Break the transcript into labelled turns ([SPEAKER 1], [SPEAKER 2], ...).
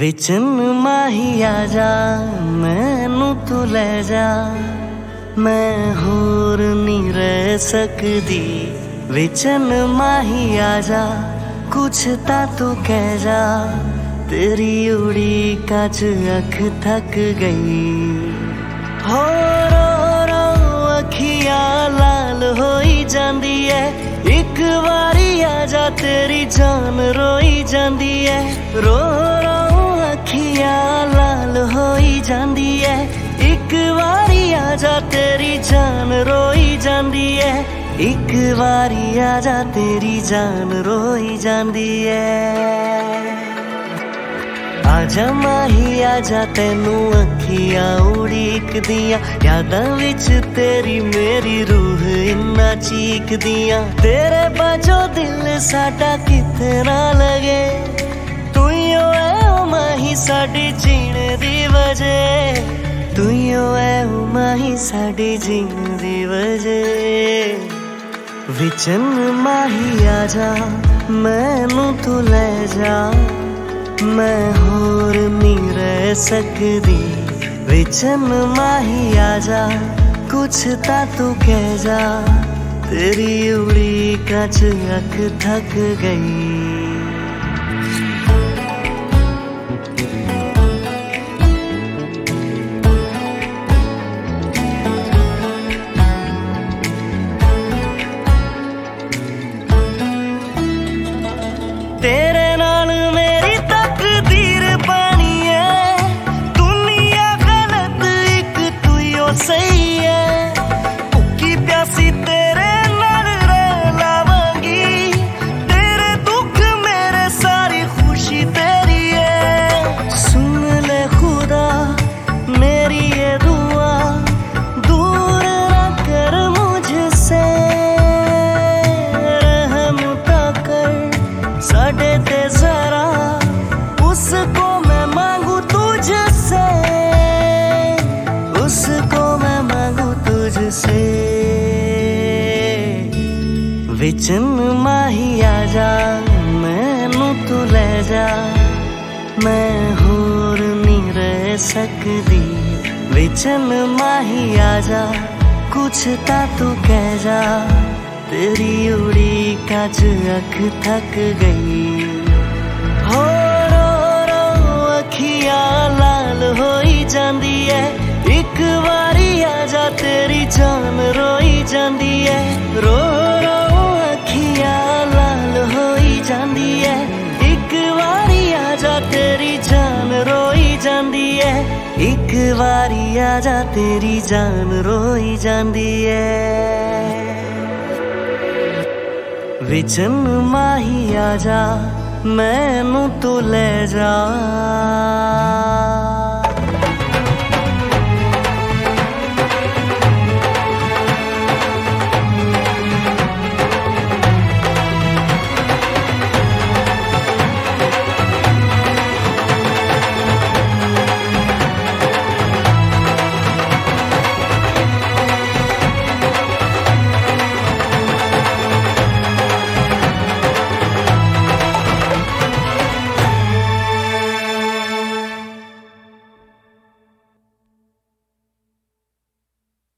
[SPEAKER 1] विचन माही आजा मैनू तू ले जा, मैं होर नहीं रह सकदी। विचन माही आजा कुछ ता तू कह जा, तेरी उड़ीका च अख थक गई। हो रो रो अखियां लाल होई जांदी है, एक बारी आजा तेरी जान रोई जांदी है। रो रो अखियां लाल होई जांदी है, एक बारी आजा तेरी जान रोई जांदी है। एक बारी आजा तेरी जान रोई जांदी है। आजा माही आजा तेनू अखियां उड़ीकदियां, यादां विच तेरी मेरी रूह इन्ना चीकदियां। तेरे बाजो दिल साडा किथे ना लगे, तू ही है ओ माही साडी जीने दी वजह। तू ही है ओ माही साडी जीने दी वजह। विचन माही आजा मैनू तू ले जा, मैं होर नहीं रह सकदी। विचन माही आजा कुछ ता तू कह जा, तेरी उड़ीका च अख थक गई। तेरे नाल मेरी तकदीर बनी है, दुनिया गलत एक तू ही सही है। भुखी प्यासी तेरे नाल रह लावांगी, तेरे दुख मेरे सारी खुशी तेरी है। सुन ले खुदा मेरी ये दुआ, दूर ना कर मुझसे, साडे ते जरा उसको मैं मांगू तुझसे, उसको मैं मांगू तुझसे। विचन माही आजा मैनू तू ले जा, मैं होर नहीं रह सकदी। विचन माही आजा कुछ ता तू कह जा, तेरी उड़ीका च अख थक गई। हो रो रो अखियां लाल होई जांदी है, एक बारी आजा तेरी जान रोई जांदी है। रो रो अखियां लाल होई जांदी है, एक बारी आजा तेरी जान रोई जांदी है। एक बारी आजा तेरी जान रोई जांदी है। विचन माही आजा मैनू तू ले जा।